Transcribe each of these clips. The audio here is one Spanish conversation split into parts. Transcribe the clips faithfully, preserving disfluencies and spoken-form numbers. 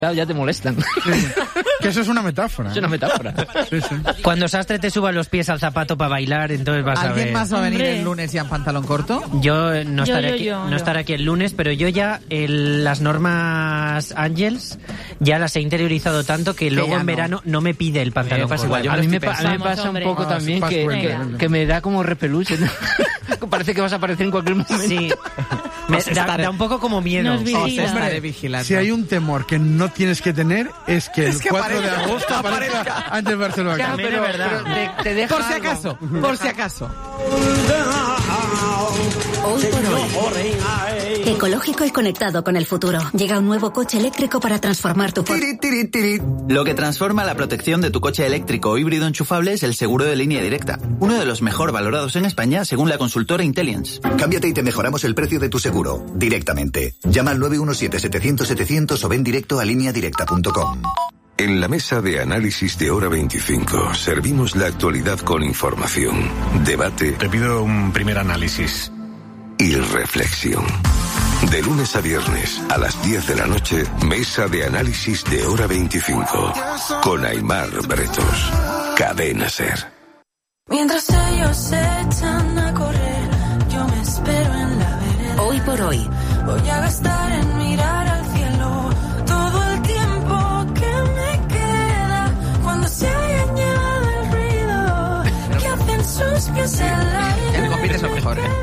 ya te molestan. Sí. Que eso es una metáfora. Es una metáfora. Sí, sí. Cuando Sastre te suba los pies al zapato para bailar, entonces vas a ver. ¿Alguien más va a venir Hombre. el lunes ya en pantalón corto? Yo no Yo, estaré, yo, aquí, yo, no yo. estaré aquí el lunes, pero yo ya el- las normas Ángels ya las he interiorizado tanto que luego ya en no. verano no me pide el pantalón pasa corto. igual. A mí me, pa- a mí me Vamos, pasa un hombre. poco Ah, también vas que, fuerte, que, venga. que me da como repeluche, ¿no? Parece que vas a aparecer en cualquier momento. Sí. Me Os da, estaré- da un poco como miedo. Nos Os vigila. estaré vigilando. Si hay un temor que no tienes que tener, es que el Es que cuatro de aparezca, agosto aparezca aparezca. antes Barcelona. Ya, También pero, es verdad. pero te, te deja Por si algo. acaso, por si acaso. Hoy por hoy. Ecológico y conectado con el futuro. Llega un nuevo coche eléctrico para transformar tu... Tiri, tiri, tiri. Lo que transforma la protección de tu coche eléctrico o híbrido enchufable es el seguro de línea directa. Uno de los mejor valorados en España según la consultora Intelliance. Cámbiate y te mejoramos el precio de tu seguro, directamente. Llama al nueve uno siete, setecientos, setecientos o ven directo a línea directa punto com. En la mesa de análisis de Hora veinticinco servimos la actualidad con información, debate Te pido un primer análisis. y reflexión. De lunes a viernes a las diez de la noche, mesa de análisis de Hora veinticinco con Aimar Bretos. Cadena Ser. Mientras ellos se echan a correr, yo me espero en la vereda. Hoy por hoy. Voy a gastar en mirar al cielo todo el tiempo que me queda. Cuando se hayan llevado el ruido que hacen sus pies en la arena. El compite es lo mejor, ¿eh?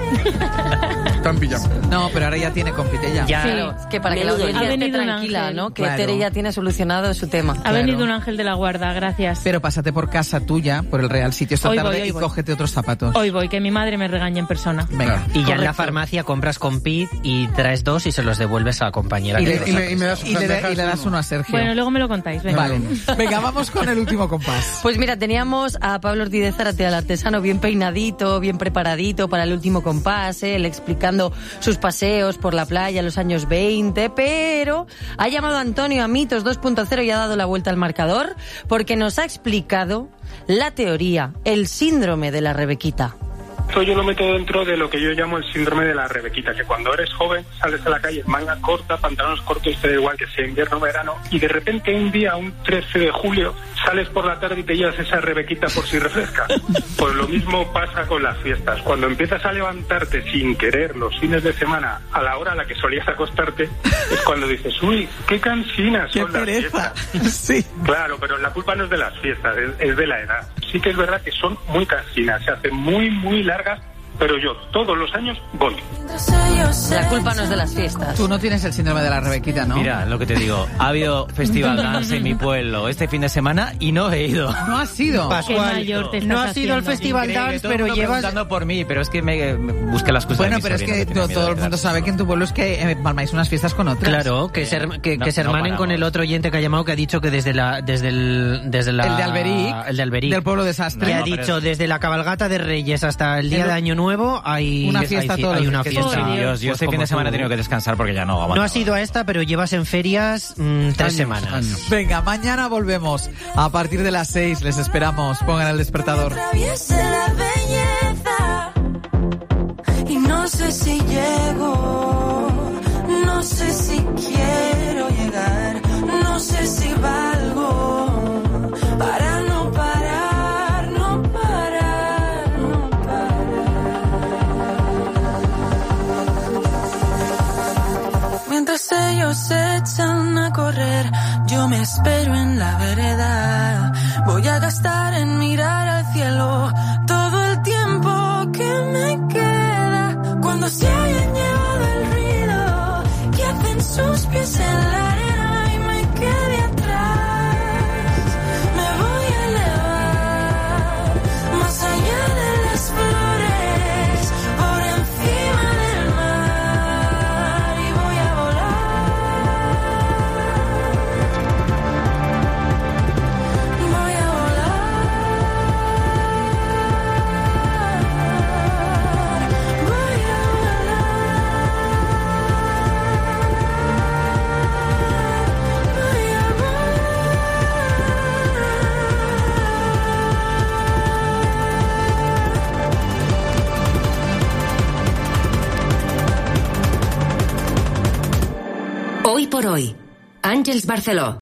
Están pillando. No, pero ahora ya tiene compite ya. Ya. Sí. Es que para que la Menudo. audiencia Ha esté venido un tranquila, ángel. ¿no? Que Claro. Tere ya tiene solucionado su tema. Ha Claro. venido un ángel de la guarda, gracias. Pero pásate por casa tuya, por el Real Sitio esta Hoy tarde voy, hoy y voy. cógete otros zapatos. Hoy voy, que mi madre me regañe en persona. Venga. Y ya en la Correcto. farmacia compras con Pit y traes dos y se los devuelves a la compañera. Y que le, los y ha me- y me das y le- bandejas y le das uno. uno a Sergio. Bueno, luego me lo contáis, venga. Vale. Venga, vamos con el último compás. Pues mira, teníamos a Pablo Ortiz de Zárate, al artesano, bien peinadito, bien preparadito para el último compás, ¿eh? Él explicando sus paseos por la playa en los años veinte, pero ha llamado a Antonio a Mitos dos punto cero y ha dado la vuelta al marcador porque nos ha explicado la teoría, el síndrome de la Rebequita. Esto yo lo meto dentro de lo que yo llamo el síndrome de la Rebequita, que cuando eres joven sales a la calle manga corta, pantalones cortos, te da igual que sea invierno o verano, y de repente un día, un trece de julio, sales por la tarde y te llevas esa Rebequita por si refresca. Pues lo mismo pasa con las fiestas. Cuando empiezas a levantarte sin querer los fines de semana a la hora a la que solías acostarte, es cuando dices, uy, qué cansinas ¡Qué son las pereza! fiestas. Sí. Claro, pero la culpa no es de las fiestas, es, es de la edad. Sí que es verdad que son muy cansinas, se hacen muy, muy largas, pero yo todos los años voy. La culpa no es de las fiestas. Tú no tienes el síndrome de la Rebequita, ¿no? Mira, lo que te digo, ha habido Festival Dance en mi pueblo este fin de semana y no he ido. No ha sido. Qué mayor te estás no ha sido el haciendo. Festival Increíble, Dance, todo el pero mundo llevas... preguntando por mí, pero es que me, me busqué las cosas. Bueno, de mi pero es sobrino, que tenía to- miedo todo de el mundo quedarse. sabe que en tu pueblo es que eh, palmáis unas fiestas con otras. Claro, que, se, herma- que, no- que se no hermanen con paramos. el otro oyente que ha llamado, que ha dicho que desde la desde el desde la El de Alberic, el de Alberic, del pueblo desastre. que No, ha pero dicho es- desde la cabalgata de Reyes hasta el día El- de Año Nuevo hay Una fiesta hay, todos hay los una días. fiesta. Por Dios. Dios, yo Pues este fin como de semana he tú. tenido que descansar porque ya no aguanto. No has ido a esta, pero llevas en ferias mm, tres Años, semanas. años. Venga, mañana volvemos. A partir de las seis les esperamos. Pongan el despertador. Atraviese la belleza y no sé si llego, no sé si quiero llegar, no sé si valgo para no parar, no parar, no parar. Mientras ellos se echan a correr, yo me espero en la vereda. Voy a gastar en mirar al cielo todo el tiempo que me queda. Cuando se hayan llevado el ruido que hacen sus pies en la arena y me quede atrás, me voy a elevar más allá de las flores, por encima del mar, y voy a volar, voy a volar, voy a volar. Àngels Barceló.